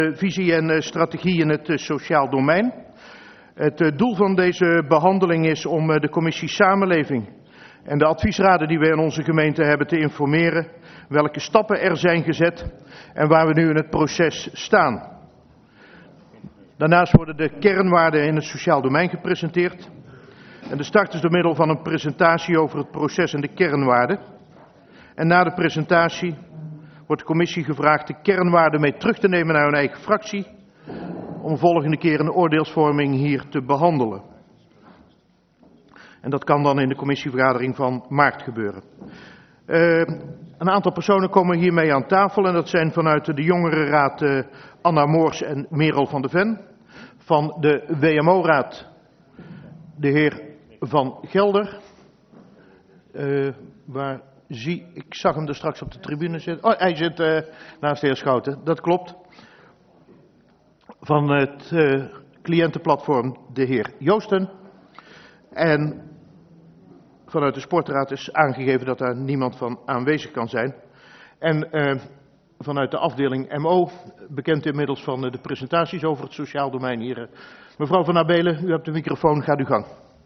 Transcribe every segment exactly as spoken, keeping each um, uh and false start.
Visie en strategie in het sociaal domein. Het doel van deze behandeling is om de commissie Samenleving en de adviesraden die wij in onze gemeente hebben te informeren welke stappen er zijn gezet en waar we nu in het proces staan. Daarnaast worden de kernwaarden in het sociaal domein gepresenteerd. En de start is door middel van een presentatie over het proces en de kernwaarden. En na de presentatie wordt de commissie gevraagd de kernwaarden mee terug te nemen naar hun eigen fractie, om volgende keer een oordeelsvorming hier te behandelen. En dat kan dan in de commissievergadering van maart gebeuren. Uh, een aantal personen komen hiermee aan tafel en dat zijn vanuit de Jongerenraad uh, Anna Moors en Merel van de Ven. Van de W M O-raad de heer Van Gelder. Uh, waar zie, ik zag hem er straks op de tribune zitten. Oh, hij zit uh, naast de heer Schouten, dat klopt. Van het uh, cliëntenplatform de heer Joosten. En vanuit de sportraad is aangegeven dat daar niemand van aanwezig kan zijn. En uh, vanuit de afdeling M O, bekend inmiddels van uh, de presentaties over het sociaal domein hier. Uh, mevrouw Van Abelen, u hebt de microfoon, gaat uw gang.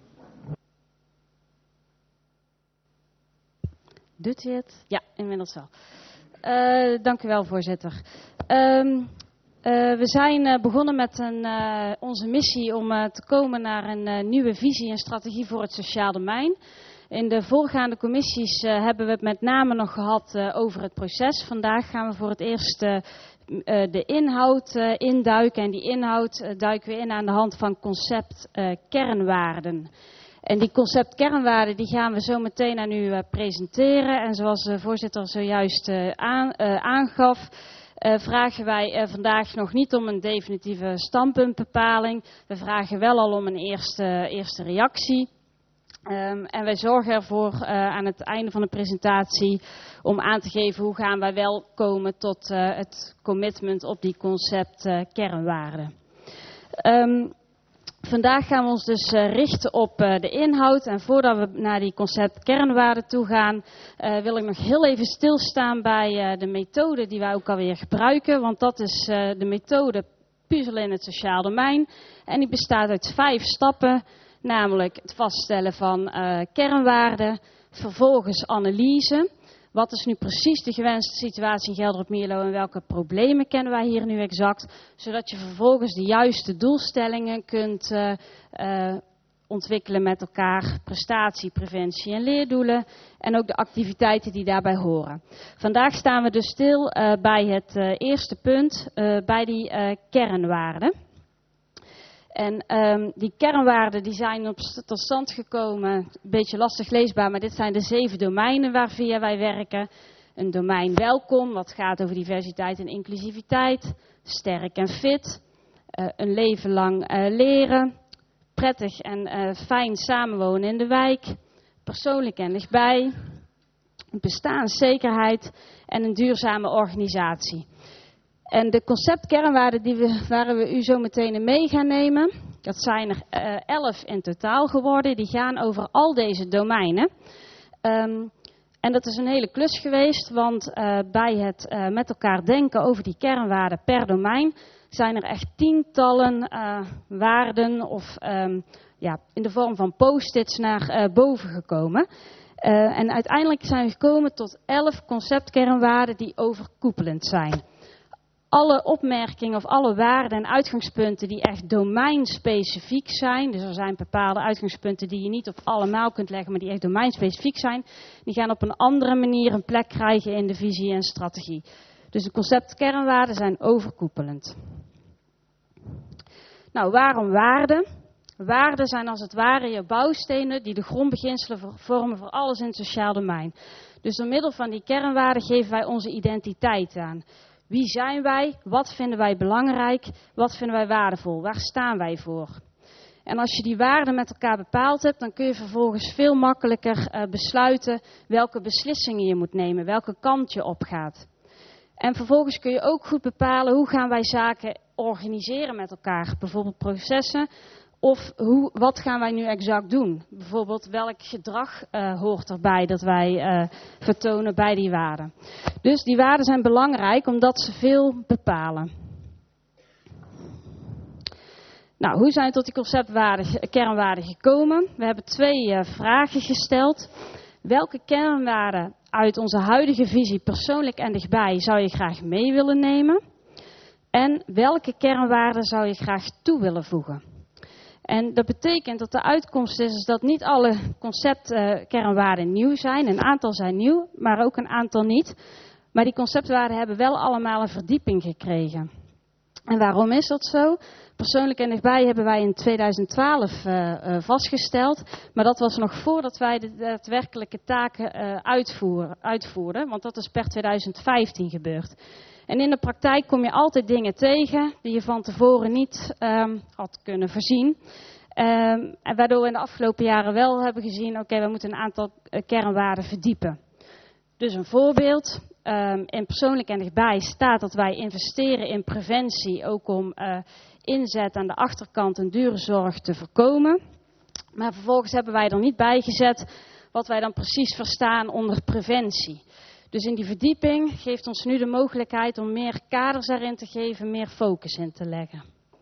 Doet u het? Ja, inmiddels wel. Uh, dank u wel, voorzitter. Um, Uh, we zijn uh, begonnen met een, uh, onze missie om uh, te komen naar een uh, nieuwe visie en strategie voor het sociaal domein. In de voorgaande commissies uh, hebben we het met name nog gehad uh, over het proces. Vandaag gaan we voor het eerst uh, uh, de inhoud uh, induiken. En die inhoud uh, duiken we in aan de hand van concept uh, kernwaarden. En die concept kernwaarden die gaan we zo meteen aan u uh, presenteren. En zoals de voorzitter zojuist uh, aan, uh, aangaf, Uh, vragen wij uh, vandaag nog niet om een definitieve standpuntbepaling. We vragen wel al om een eerste, eerste reactie. Um, en wij zorgen ervoor uh, aan het einde van de presentatie om aan te geven hoe gaan wij wel komen tot uh, het commitment op die concept uh, kernwaarden. Um, Vandaag gaan we ons dus uh, richten op uh, de inhoud. En voordat we naar die concept kernwaarden toe gaan, uh, wil ik nog heel even stilstaan bij uh, de methode die wij ook alweer gebruiken. Want dat is uh, de methode puzzelen in het sociaal domein. En die bestaat uit vijf stappen, namelijk het vaststellen van uh, kernwaarden, vervolgens analyse. Wat is nu precies de gewenste situatie in Gelderop-Mierlo en welke problemen kennen wij hier nu exact? Zodat je vervolgens de juiste doelstellingen kunt uh, uh, ontwikkelen met elkaar. Prestatie, preventie en leerdoelen. En ook de activiteiten die daarbij horen. Vandaag staan we dus stil uh, bij het uh, eerste punt, uh, bij die uh, kernwaarden. En um, die kernwaarden die zijn op, tot stand gekomen, een beetje lastig leesbaar, maar dit zijn de zeven domeinen waarvia wij werken. Een domein welkom, wat gaat over diversiteit en inclusiviteit. Sterk en fit. Uh, een leven lang uh, leren. Prettig en uh, fijn samenwonen in de wijk. Persoonlijk en dichtbij. Bestaanszekerheid en een duurzame organisatie. En de conceptkernwaarden die we, waar we u zo meteen in mee gaan nemen, dat zijn er uh, elf in totaal geworden. Die gaan over al deze domeinen. Um, en dat is een hele klus geweest, want uh, bij het uh, met elkaar denken over die kernwaarden per domein zijn er echt tientallen uh, waarden of um, ja, in de vorm van post-its naar uh, boven gekomen. Uh, en uiteindelijk zijn we gekomen tot elf conceptkernwaarden die overkoepelend zijn. Alle opmerkingen of alle waarden en uitgangspunten die echt domeinspecifiek zijn. Dus er zijn bepaalde uitgangspunten die je niet op allemaal kunt leggen, maar die echt domeinspecifiek zijn. Die gaan op een andere manier een plek krijgen in de visie en strategie. Dus de conceptkernwaarden zijn overkoepelend. Nou, waarom waarden? Waarden zijn als het ware je bouwstenen die de grondbeginselen vormen voor alles in het sociaal domein. Dus door middel van die kernwaarden geven wij onze identiteit aan. Wie zijn wij? Wat vinden wij belangrijk? Wat vinden wij waardevol? Waar staan wij voor? En als je die waarden met elkaar bepaald hebt, dan kun je vervolgens veel makkelijker uh, besluiten welke beslissingen je moet nemen, welke kant je opgaat. En vervolgens kun je ook goed bepalen hoe gaan wij zaken organiseren met elkaar. Bijvoorbeeld processen. Of hoe, wat gaan wij nu exact doen? Bijvoorbeeld welk gedrag uh, hoort erbij dat wij uh, vertonen bij die waarden. Dus die waarden zijn belangrijk omdat ze veel bepalen. Nou, hoe zijn we tot die conceptwaarden, kernwaarden gekomen? We hebben twee uh, vragen gesteld. Welke kernwaarden uit onze huidige visie persoonlijk en dichtbij zou je graag mee willen nemen? En welke kernwaarden zou je graag toe willen voegen? En dat betekent dat de uitkomst is, is dat niet alle conceptkernwaarden uh, nieuw zijn. Een aantal zijn nieuw, maar ook een aantal niet. Maar die conceptwaarden hebben wel allemaal een verdieping gekregen. En waarom is dat zo? Persoonlijk en dichtbij hebben wij in tweeduizend twaalf uh, uh, vastgesteld. Maar dat was nog voordat wij de daadwerkelijke taken uh, uitvoer, uitvoerden. Want dat is per tweeduizend vijftien gebeurd. En in de praktijk kom je altijd dingen tegen die je van tevoren niet um, had kunnen voorzien. Um, en waardoor we in de afgelopen jaren wel hebben gezien, oké, okay, we moeten een aantal uh, kernwaarden verdiepen. Dus een voorbeeld. Um, in persoonlijk en dichtbij staat dat wij investeren in preventie, ook om uh, inzet aan de achterkant en dure zorg te voorkomen. Maar vervolgens hebben wij er niet bij gezet wat wij dan precies verstaan onder preventie. Dus in die verdieping geeft ons nu de mogelijkheid om meer kaders erin te geven, meer focus in te leggen.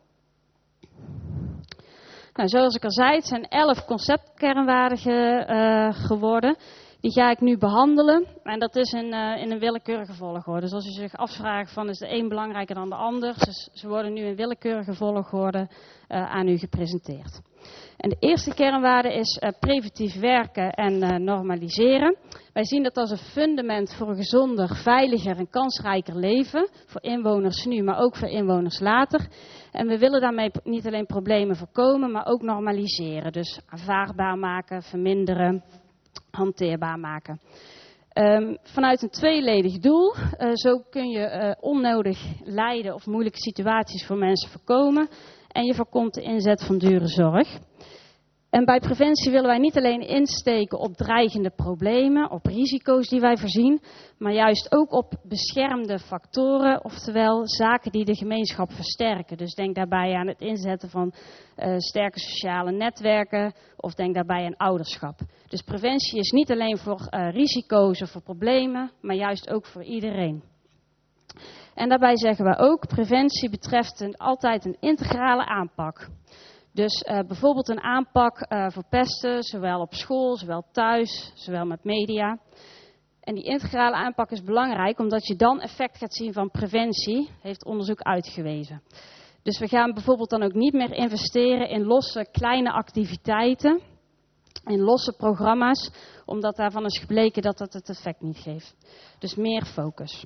Nou, zoals ik al zei, het zijn elf conceptkernwaarden ge, uh, geworden. Die ga ik nu behandelen en dat is in, uh, in een willekeurige volgorde. Dus als u zich afvraagt van is de een belangrijker dan de ander, ze, ze worden nu in willekeurige volgorde uh, aan u gepresenteerd. En de eerste kernwaarde is uh, preventief werken en uh, normaliseren. Wij zien dat als een fundament voor een gezonder, veiliger en kansrijker leven. Voor inwoners nu, maar ook voor inwoners later. En we willen daarmee niet alleen problemen voorkomen, maar ook normaliseren. Dus aanvaardbaar maken, verminderen, hanteerbaar maken. Um, vanuit een tweeledig doel. Uh, zo kun je uh, onnodig lijden of moeilijke situaties voor mensen voorkomen. En je voorkomt de inzet van dure zorg. En bij preventie willen wij niet alleen insteken op dreigende problemen, op risico's die wij voorzien, maar juist ook op beschermde factoren, oftewel zaken die de gemeenschap versterken. Dus denk daarbij aan het inzetten van uh, sterke sociale netwerken of denk daarbij aan ouderschap. Dus preventie is niet alleen voor uh, risico's of voor problemen, maar juist ook voor iedereen. En daarbij zeggen we ook, preventie betreft een, altijd een integrale aanpak. Dus uh, bijvoorbeeld een aanpak uh, voor pesten, zowel op school, zowel thuis, zowel met media. En die integrale aanpak is belangrijk, omdat je dan effect gaat zien van preventie, heeft onderzoek uitgewezen. Dus we gaan bijvoorbeeld dan ook niet meer investeren in losse kleine activiteiten, in losse programma's, omdat daarvan is gebleken dat dat het effect niet geeft. Dus meer focus.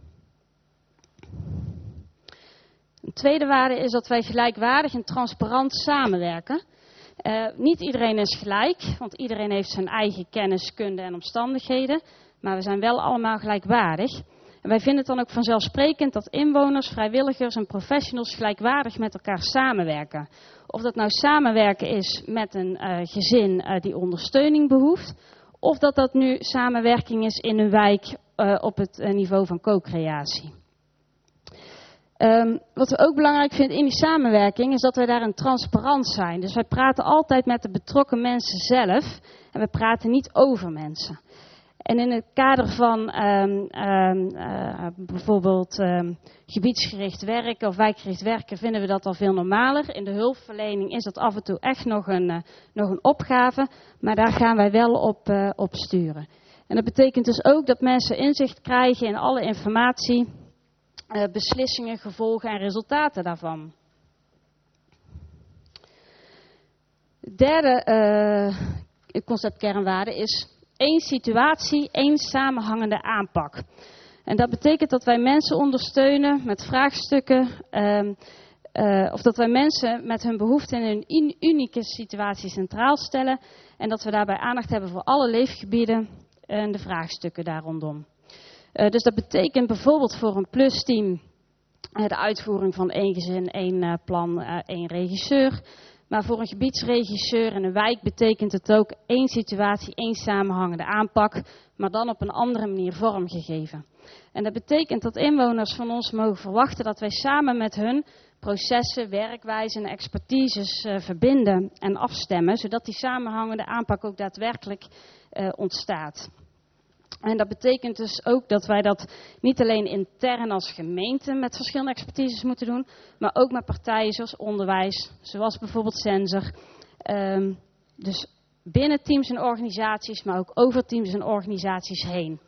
Een tweede waarde is dat wij gelijkwaardig en transparant samenwerken. Uh, niet iedereen is gelijk, want iedereen heeft zijn eigen kennis, kunde en omstandigheden. Maar we zijn wel allemaal gelijkwaardig. En wij vinden het dan ook vanzelfsprekend dat inwoners, vrijwilligers en professionals gelijkwaardig met elkaar samenwerken. Of dat nou samenwerken is met een uh, gezin uh, die ondersteuning behoeft. Of dat dat nu samenwerking is in een wijk uh, op het uh, niveau van co-creatie. Um, wat we ook belangrijk vinden in die samenwerking is dat wij daarin transparant zijn. Dus wij praten altijd met de betrokken mensen zelf en we praten niet over mensen. En in het kader van um, um, uh, bijvoorbeeld um, gebiedsgericht werken of wijkgericht werken vinden we dat al veel normaler. In de hulpverlening is dat af en toe echt nog een, uh, nog een opgave, maar daar gaan wij wel op, uh, op sturen. En dat betekent dus ook dat mensen inzicht krijgen in alle informatie, uh, beslissingen, gevolgen en resultaten daarvan. De derde uh, concept kernwaarde is één situatie, één samenhangende aanpak. En dat betekent dat wij mensen ondersteunen met vraagstukken, uh, uh, of dat wij mensen met hun behoeften in een unieke situatie centraal stellen. En dat we daarbij aandacht hebben voor alle leefgebieden en de vraagstukken daar rondom. Uh, dus dat betekent bijvoorbeeld voor een plusteam uh, de uitvoering van één gezin, één uh, plan, uh, één regisseur. Maar voor een gebiedsregisseur in een wijk betekent het ook één situatie, één samenhangende aanpak, maar dan op een andere manier vormgegeven. En dat betekent dat inwoners van ons mogen verwachten dat wij samen met hun processen, werkwijzen en expertises uh, verbinden en afstemmen, zodat die samenhangende aanpak ook daadwerkelijk uh, ontstaat. En dat betekent dus ook dat wij dat niet alleen intern als gemeente met verschillende expertises moeten doen, maar ook met partijen zoals onderwijs, zoals bijvoorbeeld Sensor. Um, dus binnen teams en organisaties, maar ook over teams en organisaties heen.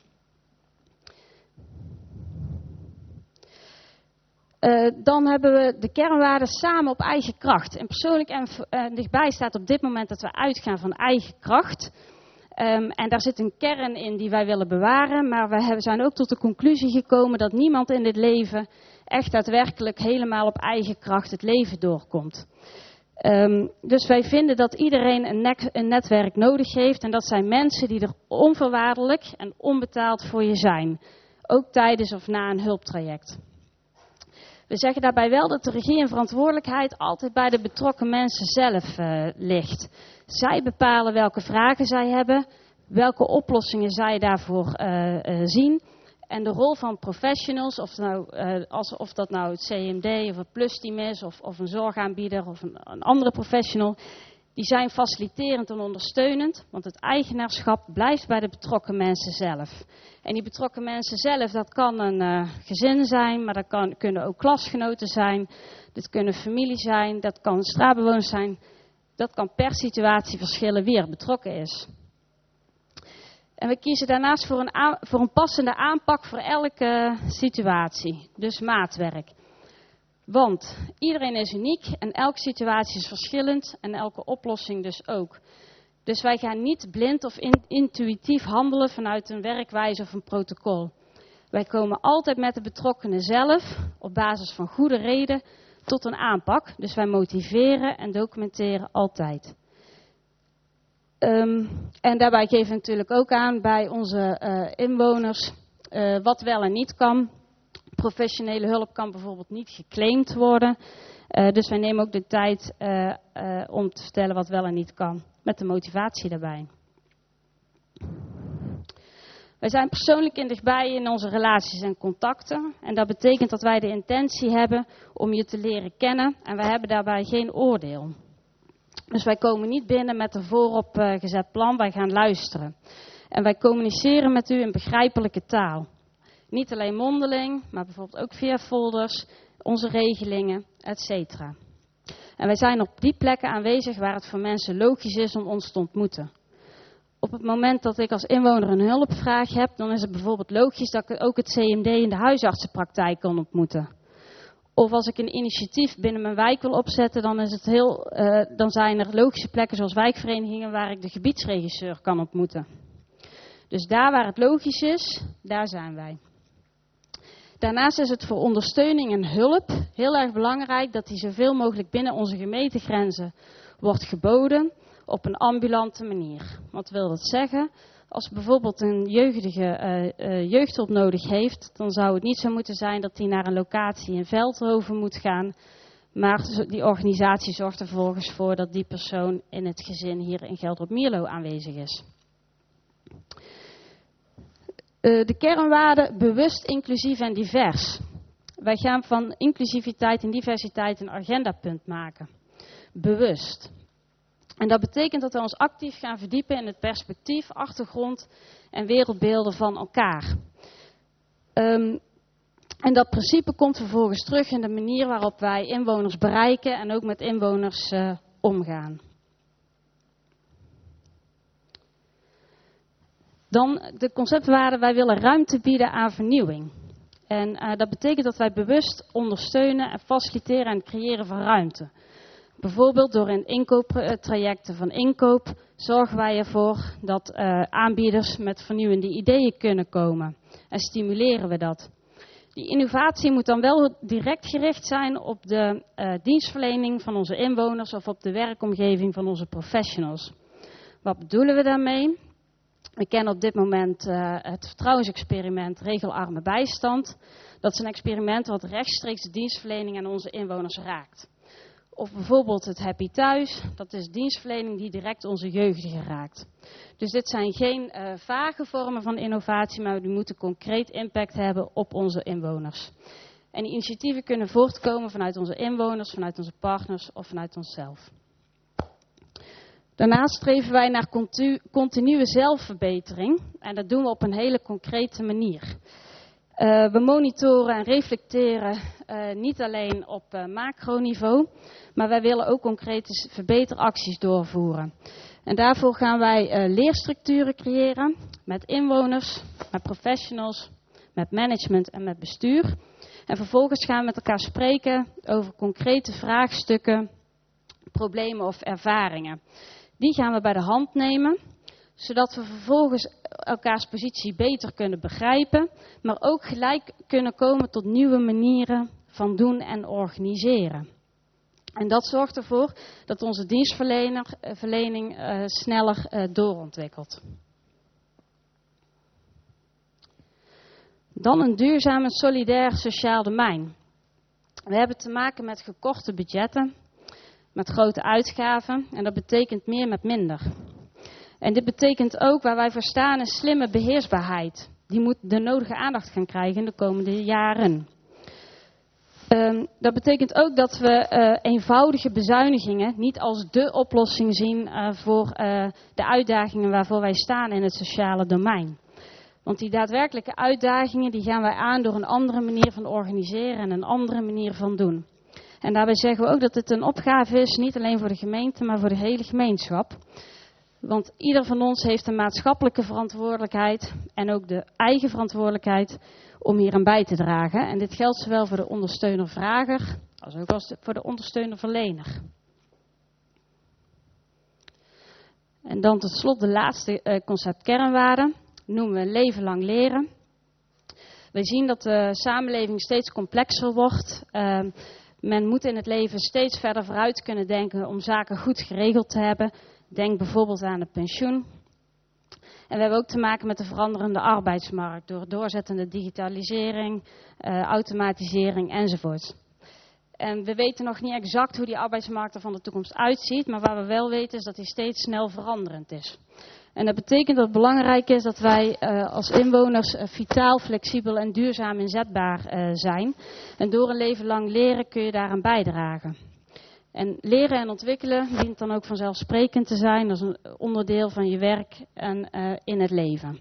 Uh, dan hebben we de kernwaarden samen op eigen kracht. En persoonlijk en uh, dichtbij staat op dit moment dat we uitgaan van eigen kracht. Um, en daar zit een kern in die wij willen bewaren. Maar we hebben, zijn ook tot de conclusie gekomen dat niemand in dit leven echt daadwerkelijk helemaal op eigen kracht het leven doorkomt. Um, dus wij vinden dat iedereen een, nek, een netwerk nodig heeft. En dat zijn mensen die er onvoorwaardelijk en onbetaald voor je zijn. Ook tijdens of na een hulptraject. We zeggen daarbij wel dat de regie en verantwoordelijkheid altijd bij de betrokken mensen zelf uh, ligt. Zij bepalen welke vragen zij hebben, welke oplossingen zij daarvoor uh, uh, zien. En de rol van professionals, of, nou, uh, als, of dat nou het C M D of het plusteam is, of, of een zorgaanbieder of een, een andere professional, die zijn faciliterend en ondersteunend, want het eigenaarschap blijft bij de betrokken mensen zelf. En die betrokken mensen zelf, dat kan een uh, gezin zijn, maar dat kan, kunnen ook klasgenoten zijn, dit kunnen familie zijn, dat kan straatbewoners zijn. Dat kan per situatie verschillen wie er betrokken is. En we kiezen daarnaast voor een, aan, voor een passende aanpak voor elke situatie, dus maatwerk. Want iedereen is uniek en elke situatie is verschillend en elke oplossing dus ook. Dus wij gaan niet blind of in, intuïtief handelen vanuit een werkwijze of een protocol. Wij komen altijd met de betrokkenen zelf, op basis van goede reden, tot een aanpak. Dus wij motiveren en documenteren altijd. Um, en daarbij geven we natuurlijk ook aan bij onze uh, inwoners uh, wat wel en niet kan. Professionele hulp kan bijvoorbeeld niet geclaimd worden. Uh, dus wij nemen ook de tijd uh, uh, om te vertellen wat wel en niet kan. Met de motivatie daarbij. Wij zijn persoonlijk in dichtbij in onze relaties en contacten. En dat betekent dat wij de intentie hebben om je te leren kennen. En wij hebben daarbij geen oordeel. Dus wij komen niet binnen met een voorop uh, gezet plan. Wij gaan luisteren. En wij communiceren met u in begrijpelijke taal. Niet alleen mondeling, maar bijvoorbeeld ook via folders, onze regelingen, et cetera. En wij zijn op die plekken aanwezig waar het voor mensen logisch is om ons te ontmoeten. Op het moment dat ik als inwoner een hulpvraag heb, dan is het bijvoorbeeld logisch dat ik ook het C M D in de huisartsenpraktijk kan ontmoeten. Of als ik een initiatief binnen mijn wijk wil opzetten, dan, is het heel, uh, dan zijn er logische plekken zoals wijkverenigingen waar ik de gebiedsregisseur kan ontmoeten. Dus daar waar het logisch is, daar zijn wij. Daarnaast is het voor ondersteuning en hulp heel erg belangrijk dat die zoveel mogelijk binnen onze gemeentegrenzen wordt geboden op een ambulante manier. Wat wil dat zeggen? Als bijvoorbeeld een jeugdige uh, uh, jeugdhulp nodig heeft, dan zou het niet zo moeten zijn dat hij naar een locatie in Veldhoven moet gaan. Maar die organisatie zorgt er vervolgens voor dat die persoon in het gezin hier in Geldrop-Mierlo aanwezig is. Uh, de kernwaarden bewust, inclusief en divers. Wij gaan van inclusiviteit en diversiteit een agendapunt maken. Bewust. En dat betekent dat we ons actief gaan verdiepen in het perspectief, achtergrond en wereldbeelden van elkaar. Um, en dat principe komt vervolgens terug in de manier waarop wij inwoners bereiken en ook met inwoners uh, omgaan. Dan de conceptwaarden, wij willen ruimte bieden aan vernieuwing. En uh, dat betekent dat wij bewust ondersteunen en faciliteren en creëren van ruimte. Bijvoorbeeld door in inkooptrajecten van inkoop zorgen wij ervoor dat uh, aanbieders met vernieuwende ideeën kunnen komen. En stimuleren we dat. Die innovatie moet dan wel direct gericht zijn op de uh, dienstverlening van onze inwoners of op de werkomgeving van onze professionals. Wat bedoelen we daarmee? We kennen op dit moment uh, het vertrouwensexperiment regelarme bijstand. Dat is een experiment wat rechtstreeks de dienstverlening aan onze inwoners raakt. Of bijvoorbeeld het Happy Thuis, dat is dienstverlening die direct onze jeugdigen raakt. Dus dit zijn geen uh, vage vormen van innovatie, maar die moeten concreet impact hebben op onze inwoners. En die initiatieven kunnen voortkomen vanuit onze inwoners, vanuit onze partners of vanuit onszelf. Daarnaast streven wij naar continu, continue zelfverbetering en dat doen we op een hele concrete manier. Uh, we monitoren en reflecteren uh, niet alleen op uh, macroniveau, maar wij willen ook concrete verbeteracties doorvoeren. En daarvoor gaan wij uh, leerstructuren creëren met inwoners, met professionals, met management en met bestuur. En vervolgens gaan we met elkaar spreken over concrete vraagstukken, problemen of ervaringen. Die gaan we bij de hand nemen, zodat we vervolgens elkaars positie beter kunnen begrijpen, maar ook gelijk kunnen komen tot nieuwe manieren van doen en organiseren. En dat zorgt ervoor dat onze dienstverlening uh, sneller uh, doorontwikkelt. Dan een duurzaam en solidair sociaal domein. We hebben te maken met gekorte budgetten, met grote uitgaven en dat betekent meer met minder. En dit betekent ook, waar wij voor staan, een slimme beheersbaarheid. Die moet de nodige aandacht gaan krijgen in de komende jaren. Um, dat betekent ook dat we uh, eenvoudige bezuinigingen niet als dé oplossing zien uh, voor uh, de uitdagingen waarvoor wij staan in het sociale domein. Want die daadwerkelijke uitdagingen die gaan wij aan door een andere manier van organiseren en een andere manier van doen. En daarbij zeggen we ook dat het een opgave is, niet alleen voor de gemeente, maar voor de hele gemeenschap. Want ieder van ons heeft een maatschappelijke verantwoordelijkheid en ook de eigen verantwoordelijkheid om hier aan bij te dragen. En dit geldt zowel voor de ondersteuner-vrager als ook als voor de ondersteuner-verlener. En dan tot slot de laatste uh, concept kernwaarden, noemen we leven lang leren. We zien dat de samenleving steeds complexer wordt. Uh, men moet in het leven steeds verder vooruit kunnen denken om zaken goed geregeld te hebben. Denk bijvoorbeeld aan het pensioen. En we hebben ook te maken met de veranderende arbeidsmarkt door doorzettende digitalisering, uh, automatisering enzovoort. En we weten nog niet exact hoe die arbeidsmarkt er van de toekomst uitziet, maar waar we wel weten is dat die steeds snel veranderend is. En dat betekent dat het belangrijk is dat wij uh, als inwoners uh, vitaal, flexibel en duurzaam inzetbaar uh, zijn. En door een leven lang leren kun je daaraan bijdragen. En leren en ontwikkelen dient dan ook vanzelfsprekend te zijn als een onderdeel van je werk en uh, in het leven.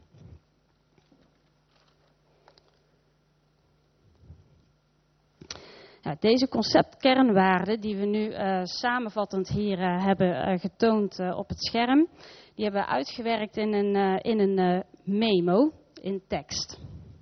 Ja, deze conceptkernwaarden die we nu uh, samenvattend hier uh, hebben uh, getoond uh, op het scherm, die hebben we uitgewerkt in een, uh, in een uh, memo, in tekst.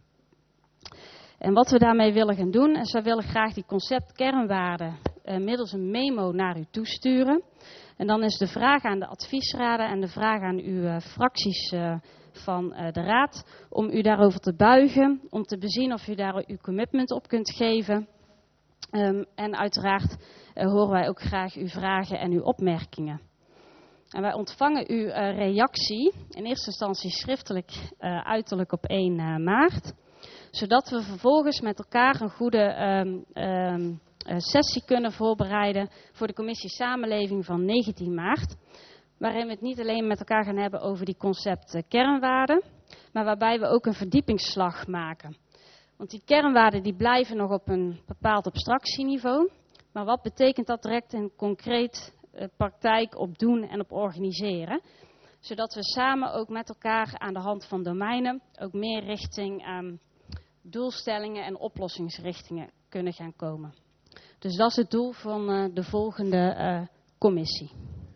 En wat we daarmee willen gaan doen, is wij willen graag die conceptkernwaarden uh, middels een memo naar u toesturen. En dan is de vraag aan de adviesraden en de vraag aan uw uh, fracties uh, van uh, de raad om u daarover te buigen, om te bezien of u daar uw commitment op kunt geven. Um, en uiteraard uh, horen wij ook graag uw vragen en uw opmerkingen. En wij ontvangen uw uh, reactie in eerste instantie schriftelijk uh, uiterlijk op één maart. Zodat we vervolgens met elkaar een goede um, um, uh, sessie kunnen voorbereiden voor de commissie Samenleving van negentien maart. Waarin we het niet alleen met elkaar gaan hebben over die concept kernwaarden, maar waarbij we ook een verdiepingsslag maken. Want die kernwaarden die blijven nog op een bepaald abstractieniveau. Maar wat betekent dat direct in concreet uh, praktijk op doen en op organiseren? Zodat we samen ook met elkaar aan de hand van domeinen ook meer richting um, doelstellingen en oplossingsrichtingen kunnen gaan komen. Dus dat is het doel van uh, de volgende uh, commissie.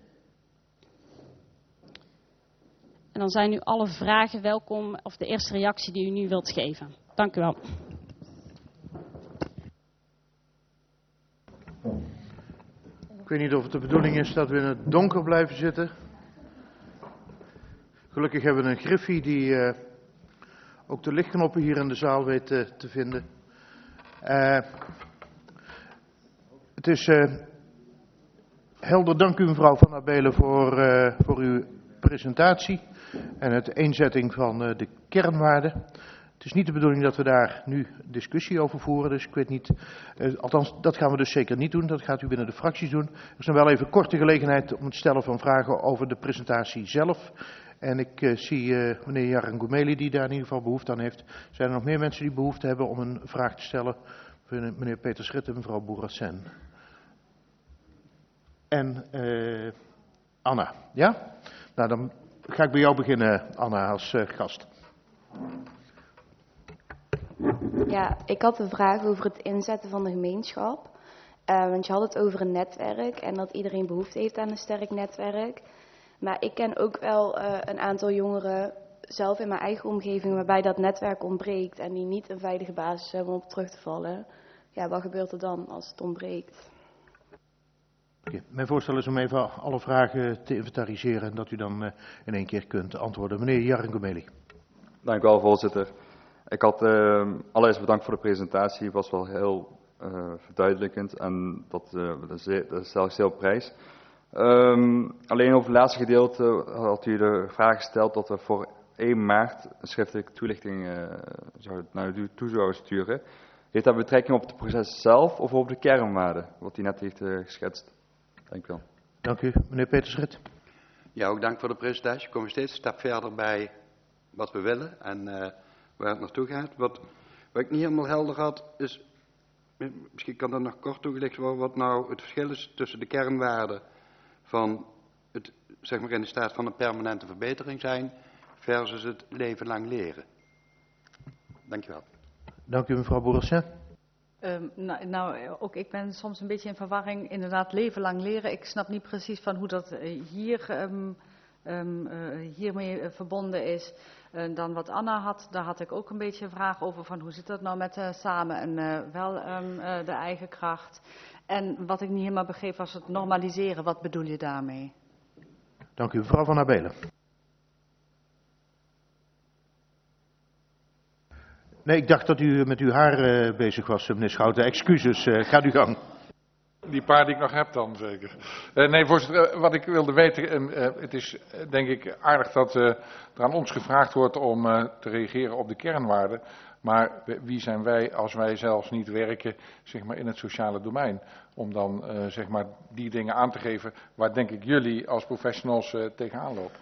En dan zijn nu alle vragen welkom, of de eerste reactie die u nu wilt geven. Dank u wel. Ik weet niet of het de bedoeling is dat we in het donker blijven zitten. Gelukkig hebben we een griffie die uh, ook de lichtknoppen hier in de zaal weet uh, te vinden. Uh, het is uh, helder. Dank u mevrouw Van Abelen voor, uh, voor uw presentatie en het eenzetting van uh, de kernwaarden. Het is niet de bedoeling dat we daar nu discussie over voeren, dus ik weet niet, uh, althans dat gaan we dus zeker niet doen, dat gaat u binnen de fracties doen. Er is dan wel even korte gelegenheid om het stellen van vragen over de presentatie zelf. En ik uh, zie uh, meneer Jaran Goumeli die daar in ieder geval behoefte aan heeft. Zijn er nog meer mensen die behoefte hebben om een vraag te stellen? Meneer Peter Schritt en mevrouw Boerassen. En uh, Anna, ja? Nou, dan ga ik bij jou beginnen, Anna, als uh, gast. Ja, ik had een vraag over het inzetten van de gemeenschap. Uh, want je had het over een netwerk en dat iedereen behoefte heeft aan een sterk netwerk. Maar ik ken ook wel uh, een aantal jongeren, zelf in mijn eigen omgeving, waarbij dat netwerk ontbreekt en die niet een veilige basis hebben om op terug te vallen. Ja, wat gebeurt er dan als het ontbreekt? Okay. Mijn voorstel is om even alle vragen te inventariseren en dat u dan uh, in één keer kunt antwoorden. Meneer Jarengomeli. Dank u wel, voorzitter. Ik had uh, allereerst bedankt voor de presentatie. Het was wel heel uh, verduidelijkend en dat, uh, dat stel ik zeer op prijs. Um, alleen over het laatste gedeelte had u de vraag gesteld dat we voor één maart een schriftelijke toelichting uh, zou, naar u toe zouden sturen. Heeft dat betrekking op het proces zelf of op de kernwaarden, wat u net heeft uh, geschetst? Dank u wel. Dank u. Meneer Petersrit. Ja, ook dank voor de presentatie. We komen steeds een stap verder bij wat we willen en uh, waar het naartoe gaat. Wat, wat ik niet helemaal helder had, is, misschien kan dat nog kort toegelicht worden, wat nou het verschil is tussen de kernwaarden van het, zeg maar in de staat van een permanente verbetering zijn, versus het leven lang leren. Dank u wel. Dank u, mevrouw Bourassin. Um, nou, nou, ook ik ben soms een beetje in verwarring. Inderdaad, leven lang leren. Ik snap niet precies van hoe dat hier, um, um, uh, hiermee uh, verbonden is. Uh, dan wat Anna had, daar had ik ook een beetje een vraag over van hoe zit dat nou met uh, samen en uh, wel um, uh, de eigen kracht. En wat ik niet helemaal begreep was het normaliseren. Wat bedoel je daarmee? Dank u, mevrouw Van Abelen. Nee, ik dacht dat u met uw haar uh, bezig was, meneer Schouten. Excuses, uh, gaat uw gang. Die paar die ik nog heb dan zeker. Uh, nee, voorzitter, wat ik wilde weten, uh, het is uh, denk ik aardig dat uh, er aan ons gevraagd wordt om uh, te reageren op de kernwaarden. Maar wie zijn wij als wij zelfs niet werken, zeg maar, in het sociale domein? Om dan uh, zeg maar, die dingen aan te geven waar denk ik jullie als professionals uh, tegenaan lopen.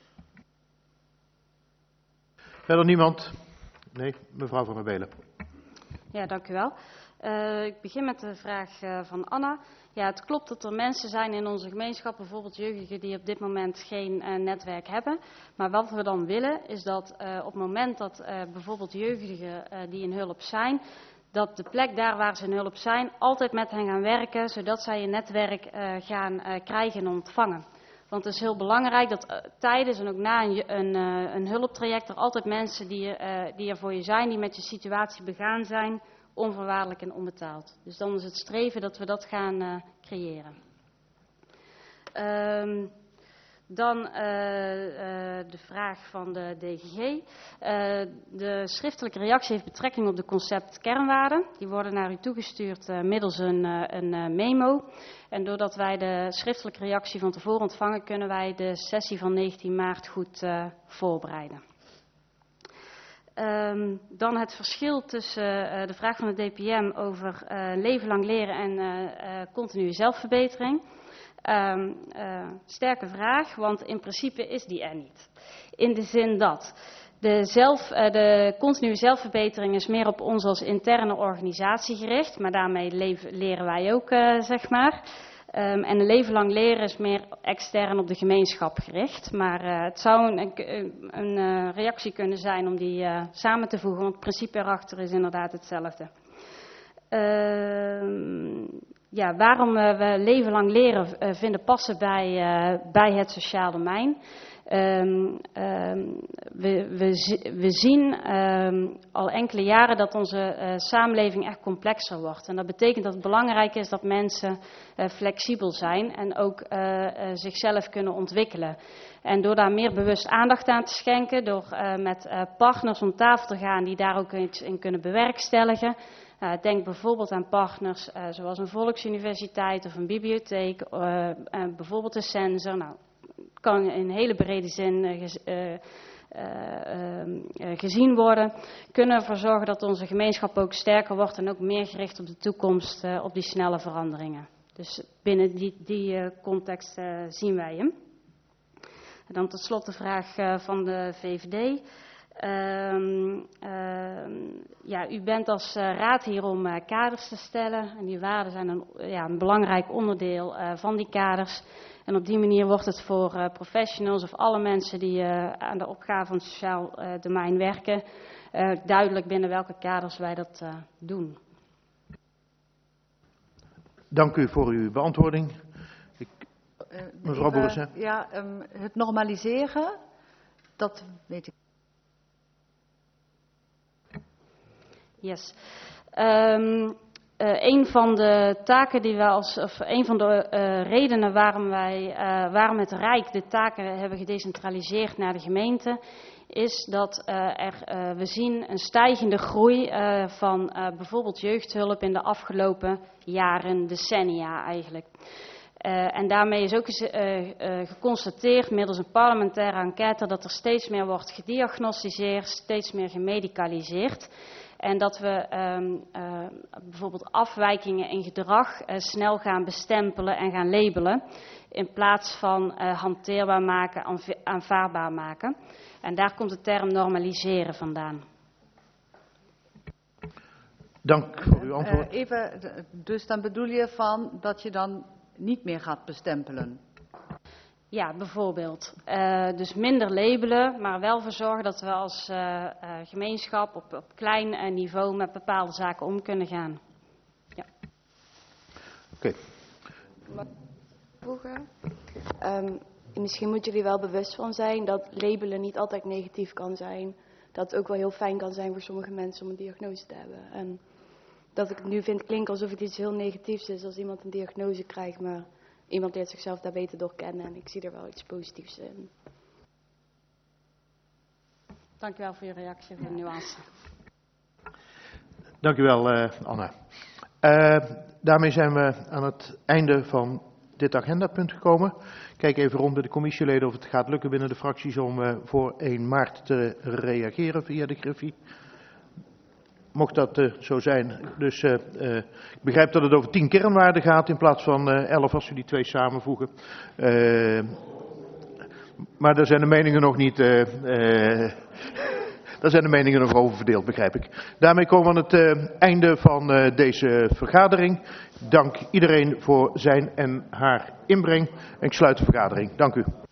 Verder niemand? Nee, mevrouw Van der Belen. Ja, dank u wel. Uh, ik begin met de vraag uh, van Anna. Ja, het klopt dat er mensen zijn in onze gemeenschap, bijvoorbeeld jeugdigen, die op dit moment geen uh, netwerk hebben. Maar wat we dan willen, is dat uh, op het moment dat uh, bijvoorbeeld jeugdigen uh, die in hulp zijn, dat de plek daar waar ze in hulp zijn, altijd met hen gaan werken, zodat zij een netwerk uh, gaan uh, krijgen en ontvangen. Want het is heel belangrijk dat uh, tijdens en ook na een, een, uh, een hulptraject er altijd mensen die, uh, die er voor je zijn, die met je situatie begaan zijn, onvoorwaardelijk en onbetaald. Dus dan is het streven dat we dat gaan uh, creëren. Um, dan uh, uh, de vraag van de D G G. Uh, de schriftelijke reactie heeft betrekking op de concept kernwaarden. Die worden naar u toegestuurd uh, middels een, uh, een uh, memo. En doordat wij de schriftelijke reactie van tevoren ontvangen, kunnen wij de sessie van negentien maart goed uh, voorbereiden. Um, dan het verschil tussen uh, de vraag van de D P M over uh, leven lang leren en uh, uh, continue zelfverbetering. Um, uh, sterke vraag, want in principe is die er niet. In de zin dat de, zelf, uh, de continue zelfverbetering is meer op ons als interne organisatie gericht, maar daarmee leven, leren wij ook, uh, zeg maar. Um, en een leven lang leren is meer extern op de gemeenschap gericht. Maar uh, het zou een, een, een uh, reactie kunnen zijn om die uh, samen te voegen, want het principe erachter is inderdaad hetzelfde. Uh, ja, waarom uh, we leven lang leren uh, vinden passen bij, uh, bij het sociaal domein. Um, um, we, we, we zien um, al enkele jaren dat onze uh, samenleving echt complexer wordt. En dat betekent dat het belangrijk is dat mensen uh, flexibel zijn en ook uh, uh, zichzelf kunnen ontwikkelen. En door daar meer bewust aandacht aan te schenken, door uh, met uh, partners om tafel te gaan die daar ook iets in kunnen bewerkstelligen. Uh, denk bijvoorbeeld aan partners uh, zoals een volksuniversiteit of een bibliotheek, uh, uh, bijvoorbeeld een sensor. Nou, kan in hele brede zin uh, gez, uh, uh, uh, uh, gezien worden. Kunnen ervoor zorgen dat onze gemeenschap ook sterker wordt en ook meer gericht op de toekomst, uh, op die snelle veranderingen. Dus binnen die, die uh, context uh, zien wij hem. En dan tot slot de vraag uh, van de V V D. Um, uh, ja, u bent als uh, raad hier om uh, kaders te stellen. En die waarden zijn een, ja, een belangrijk onderdeel uh, van die kaders. En op die manier wordt het voor uh, professionals of alle mensen die uh, aan de opgave van het sociaal uh, domein werken, uh, duidelijk binnen welke kaders wij dat uh, doen. Dank u voor uw beantwoording. Ik, uh, mevrouw Boelissen. Ja, um, het normaliseren, dat weet ik. Yes. Um, uh, een van de taken die we als, of een van de uh, redenen waarom wij, uh, waarom het Rijk de taken hebben gedecentraliseerd naar de gemeente, is dat uh, er, uh, we zien een stijgende groei uh, van uh, bijvoorbeeld jeugdhulp in de afgelopen jaren, decennia eigenlijk. Uh, en daarmee is ook uh, uh, geconstateerd middels een parlementaire enquête dat er steeds meer wordt gediagnosticeerd, steeds meer gemedicaliseerd. En dat we um, uh, bijvoorbeeld afwijkingen in gedrag uh, snel gaan bestempelen en gaan labelen, in plaats van uh, hanteerbaar maken, aanvaardbaar maken. En daar komt de term normaliseren vandaan. Dank voor uw antwoord. Uh, even, dus dan bedoel je van dat je dan niet meer gaat bestempelen? Ja, bijvoorbeeld. Uh, dus minder labelen, maar wel voor zorgen dat we als uh, uh, gemeenschap op, op klein uh, niveau met bepaalde zaken om kunnen gaan. Ja. Oké. Okay. Mag ik toevoegen? Um, misschien moeten jullie wel bewust van zijn dat labelen niet altijd negatief kan zijn. Dat het ook wel heel fijn kan zijn voor sommige mensen om een diagnose te hebben. En dat ik het nu vind klinken alsof het iets heel negatiefs is als iemand een diagnose krijgt, maar iemand leert zichzelf daar beter door kennen en ik zie er wel iets positiefs in. Dank u wel voor uw reactie, voor de nuance. Dank u wel, uh, Anna. Uh, daarmee zijn we aan het einde van dit agendapunt gekomen. Kijk even rond bij de commissieleden of het gaat lukken binnen de fracties om uh, voor één maart te reageren via de Griffie. Mocht dat uh, zo zijn, dus uh, uh, ik begrijp dat het over tien kernwaarden gaat in plaats van uh, elf als we die twee samenvoegen. Uh, maar daar zijn de meningen nog niet, uh, uh, daar zijn de meningen nog over verdeeld, begrijp ik. Daarmee komen we aan het uh, einde van uh, deze vergadering. Dank iedereen voor zijn en haar inbreng en ik sluit de vergadering. Dank u.